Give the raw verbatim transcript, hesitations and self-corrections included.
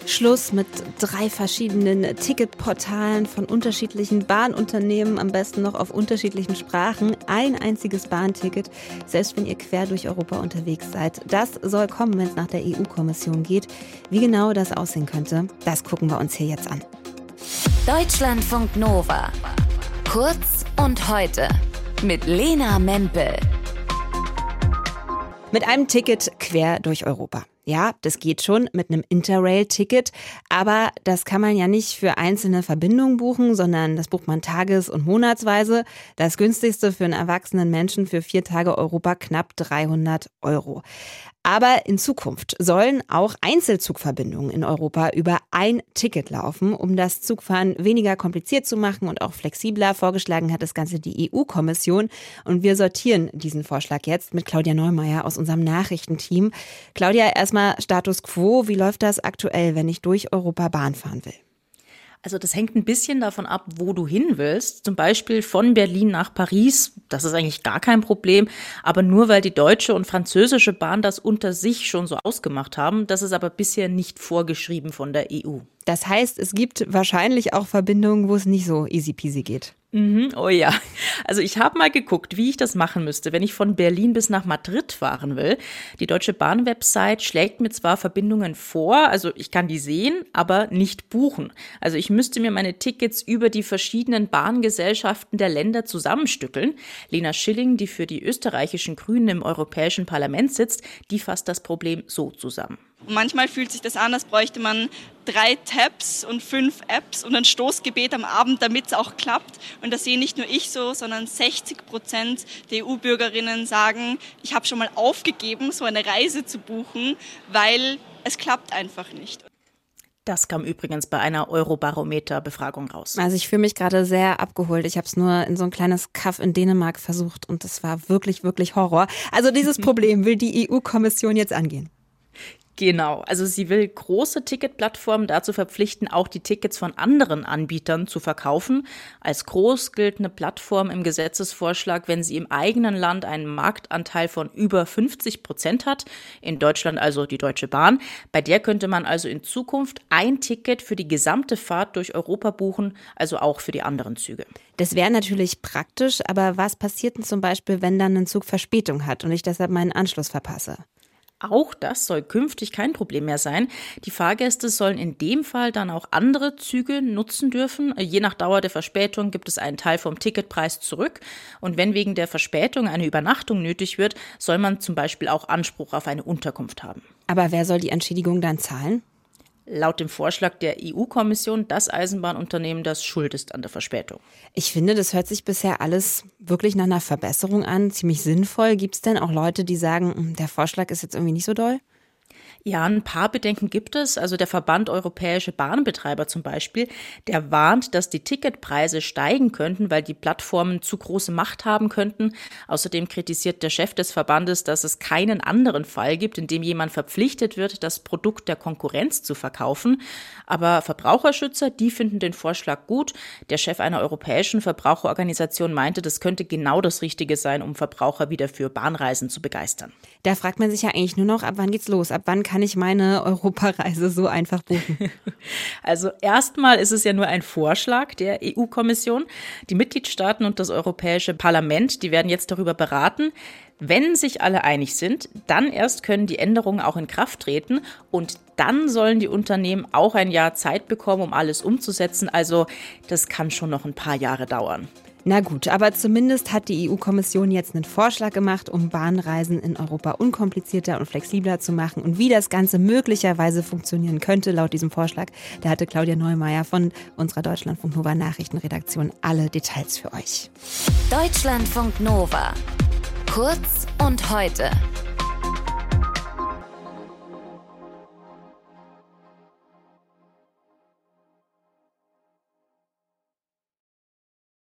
Schluss mit drei verschiedenen Ticketportalen von unterschiedlichen Bahnunternehmen, am besten noch auf unterschiedlichen Sprachen. Ein einziges Bahnticket, selbst wenn ihr quer durch Europa unterwegs seid. Das soll kommen, wenn es nach der E U-Kommission geht. Wie genau das aussehen könnte, das gucken wir uns hier jetzt an. Deutschlandfunk Nova. Kurz und heute mit Lena Mempel. Mit einem Ticket quer durch Europa. Ja, das geht schon mit einem Interrail-Ticket, aber das kann man ja nicht für einzelne Verbindungen buchen, sondern das bucht man tages- und monatsweise. Das günstigste für einen erwachsenen Menschen für vier Tage Europa knapp dreihundert Euro. Aber in Zukunft sollen auch Einzelzugverbindungen in Europa über ein Ticket laufen, um das Zugfahren weniger kompliziert zu machen und auch flexibler. Vorgeschlagen hat das Ganze die E U-Kommission. Und wir sortieren diesen Vorschlag jetzt mit Claudia Neumeier aus unserem Nachrichtenteam. Claudia, erstmal Status Quo. Wie läuft das aktuell, wenn ich durch Europa Bahn fahren will? Also das hängt ein bisschen davon ab, wo du hin willst. Zum Beispiel von Berlin nach Paris, das ist eigentlich gar kein Problem. Aber nur weil die deutsche und französische Bahn das unter sich schon so ausgemacht haben, das ist aber bisher nicht vorgeschrieben von der E U. Das heißt, es gibt wahrscheinlich auch Verbindungen, wo es nicht so easy peasy geht. Mhm, oh ja. Also ich habe mal geguckt, wie ich das machen müsste, wenn ich von Berlin bis nach Madrid fahren will. Die Deutsche Bahn-Website schlägt mir zwar Verbindungen vor, also ich kann die sehen, aber nicht buchen. Also ich müsste mir meine Tickets über die verschiedenen Bahngesellschaften der Länder zusammenstückeln. Lena Schilling, die für die österreichischen Grünen im Europäischen Parlament sitzt, die fasst das Problem so zusammen. Und manchmal fühlt sich das an, als bräuchte man drei Tabs und fünf Apps und ein Stoßgebet am Abend, damit es auch klappt. Und das sehe nicht nur ich so, sondern sechzig Prozent der E U-Bürgerinnen sagen, ich habe schon mal aufgegeben, so eine Reise zu buchen, weil es klappt einfach nicht. Das kam übrigens bei einer Eurobarometer-Befragung raus. Also ich fühle mich gerade sehr abgeholt. Ich habe es nur in so ein kleines Kaff in Dänemark versucht und das war wirklich, wirklich Horror. Also dieses Problem will die E U-Kommission jetzt angehen. Genau, also sie will große Ticketplattformen dazu verpflichten, auch die Tickets von anderen Anbietern zu verkaufen. Als groß gilt eine Plattform im Gesetzesvorschlag, wenn sie im eigenen Land einen Marktanteil von über fünfzig Prozent hat, in Deutschland also die Deutsche Bahn. Bei der könnte man also in Zukunft ein Ticket für die gesamte Fahrt durch Europa buchen, also auch für die anderen Züge. Das wäre natürlich praktisch, aber was passiert denn zum Beispiel, wenn dann ein Zug Verspätung hat und ich deshalb meinen Anschluss verpasse? Auch das soll künftig kein Problem mehr sein. Die Fahrgäste sollen in dem Fall dann auch andere Züge nutzen dürfen. Je nach Dauer der Verspätung gibt es einen Teil vom Ticketpreis zurück. Und wenn wegen der Verspätung eine Übernachtung nötig wird, soll man zum Beispiel auch Anspruch auf eine Unterkunft haben. Aber wer soll die Entschädigung dann zahlen? Laut dem Vorschlag der E U-Kommission das Eisenbahnunternehmen, das schuld ist an der Verspätung. Ich finde, das hört sich bisher alles wirklich nach einer Verbesserung an, ziemlich sinnvoll. Gibt es denn auch Leute, die sagen, der Vorschlag ist jetzt irgendwie nicht so doll? Ja, ein paar Bedenken gibt es. Also der Verband Europäische Bahnbetreiber zum Beispiel, der warnt, dass die Ticketpreise steigen könnten, weil die Plattformen zu große Macht haben könnten. Außerdem kritisiert der Chef des Verbandes, dass es keinen anderen Fall gibt, in dem jemand verpflichtet wird, das Produkt der Konkurrenz zu verkaufen. Aber Verbraucherschützer, die finden den Vorschlag gut. Der Chef einer europäischen Verbraucherorganisation meinte, das könnte genau das Richtige sein, um Verbraucher wieder für Bahnreisen zu begeistern. Da fragt man sich ja eigentlich nur noch, ab wann geht's los? Ab wann kann ich meine Europareise so einfach buchen? Also erstmal ist es ja nur ein Vorschlag der E U-Kommission. Die Mitgliedstaaten und das Europäische Parlament, die werden jetzt darüber beraten. Wenn sich alle einig sind, dann erst können die Änderungen auch in Kraft treten und dann sollen die Unternehmen auch ein Jahr Zeit bekommen, um alles umzusetzen. Also das kann schon noch ein paar Jahre dauern. Na gut, aber zumindest hat die E U-Kommission jetzt einen Vorschlag gemacht, um Bahnreisen in Europa unkomplizierter und flexibler zu machen. Und wie das Ganze möglicherweise funktionieren könnte, laut diesem Vorschlag, da hatte Claudia Neumeier von unserer Deutschlandfunk Nova Nachrichtenredaktion alle Details für euch. Deutschlandfunk Nova. Kurz und heute.